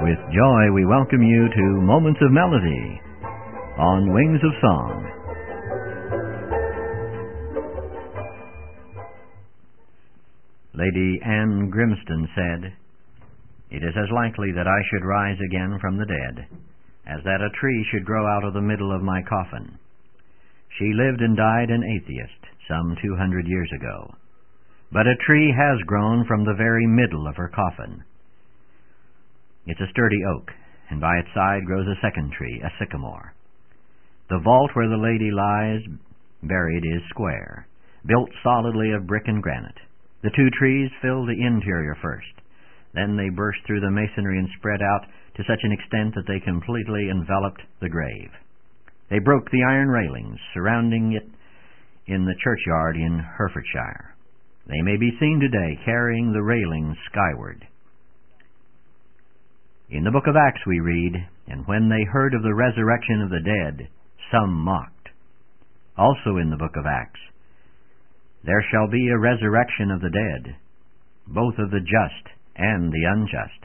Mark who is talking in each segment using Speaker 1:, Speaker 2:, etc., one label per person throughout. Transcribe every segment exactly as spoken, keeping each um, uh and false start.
Speaker 1: With joy, we welcome you to Moments of Melody on Wings of Song. Lady Anne Grimston said, "It is as likely that I should rise again from the dead as that a tree should grow out of the middle of my coffin." She lived and died an atheist some two hundred years ago. But a tree has grown from the very middle of her coffin. It's a sturdy oak, and by its side grows a second tree, a sycamore. The vault where the lady lies buried is square, built solidly of brick and granite. The two trees fill the interior first. Then they burst through the masonry and spread out to such an extent that they completely enveloped the grave. They broke the iron railings surrounding it in the churchyard in Herefordshire. They may be seen today carrying the railings skyward. In the book of Acts we read, "And when they heard of the resurrection of the dead, some mocked." Also in the book of Acts, "There shall be a resurrection of the dead, both of the just and the unjust."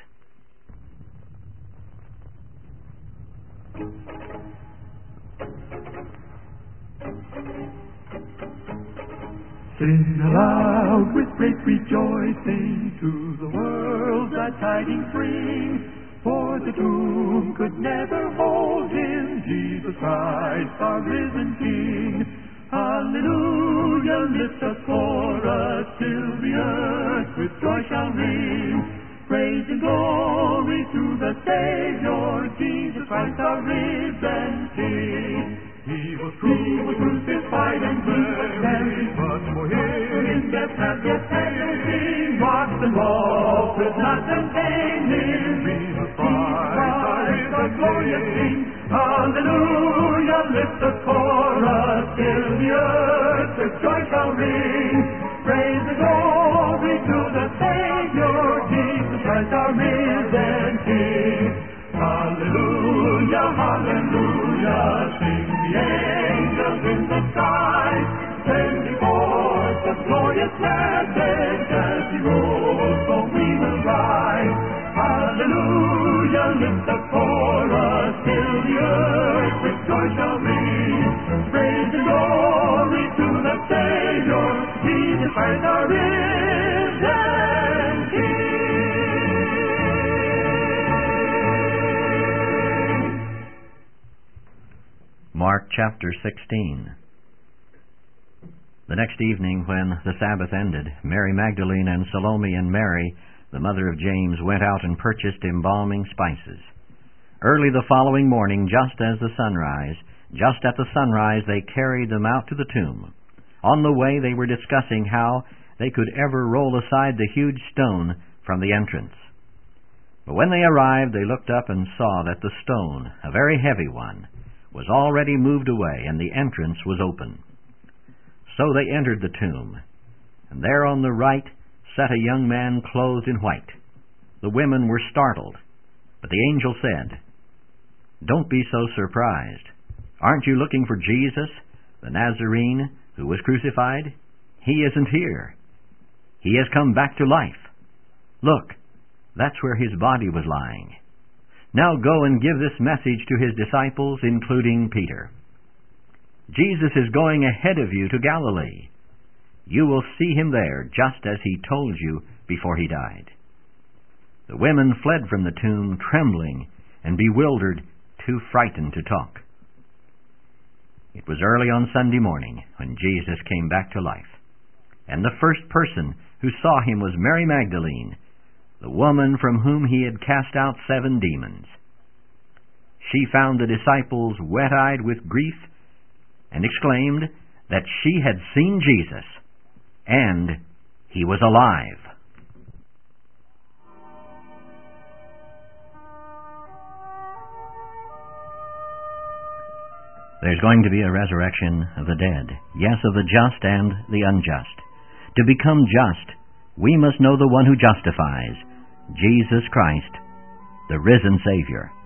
Speaker 2: Sing aloud with great rejoicing, to the world that tidings bring. For the tomb could never hold him, Jesus Christ, our risen King. Hallelujah, lift a chorus, till the earth with joy shall ring. Praise and glory to the Savior, Jesus Christ, our risen King. He was crucified and he was buried, but for him in death hath yet perished. Rocks and walls could not contain him. Jesus Christ, our glorious King. Hallelujah, lift the chorus, till the earth with joy shall ring. Praise and glory to the Savior, Jesus Christ, our risen King. Hallelujah, hallelujah, sing the angels in the sky, sending forth the glorious message as he rose, so we will rise. Hallelujah, lift the chorus, till the earth with joy shall ring. Praise and glory to the Savior, Jesus Christ, our risen King.
Speaker 1: Mark chapter sixteen. The next evening, when the Sabbath ended, Mary Magdalene and Salome and Mary, the mother of James, went out and purchased embalming spices. Early the following morning, just as the sunrise, just at the sunrise, they carried them out to the tomb. On the way they were discussing how they could ever roll aside the huge stone from the entrance. But when they arrived, they looked up and saw that the stone, a very heavy one, was already moved away, and the entrance was open. So they entered the tomb, and there on the right sat a young man clothed in white. The women were startled, but the angel said, "Don't be so surprised. Aren't you looking for Jesus, the Nazarene, who was crucified? He isn't here. He has come back to life. Look, that's where his body was lying. Now go and give this message to his disciples, including Peter. Jesus is going ahead of you to Galilee. You will see him there, just as he told you before he died." The women fled from the tomb, trembling and bewildered, too frightened to talk. It was early on Sunday morning when Jesus came back to life, and the first person who saw him was Mary Magdalene, the woman from whom he had cast out seven demons. She found the disciples wet-eyed with grief and exclaimed that she had seen Jesus, and he was alive. There's going to be a resurrection of the dead, yes, of the just and the unjust. To become just, we must know the one who justifies, Jesus Christ, the risen Savior.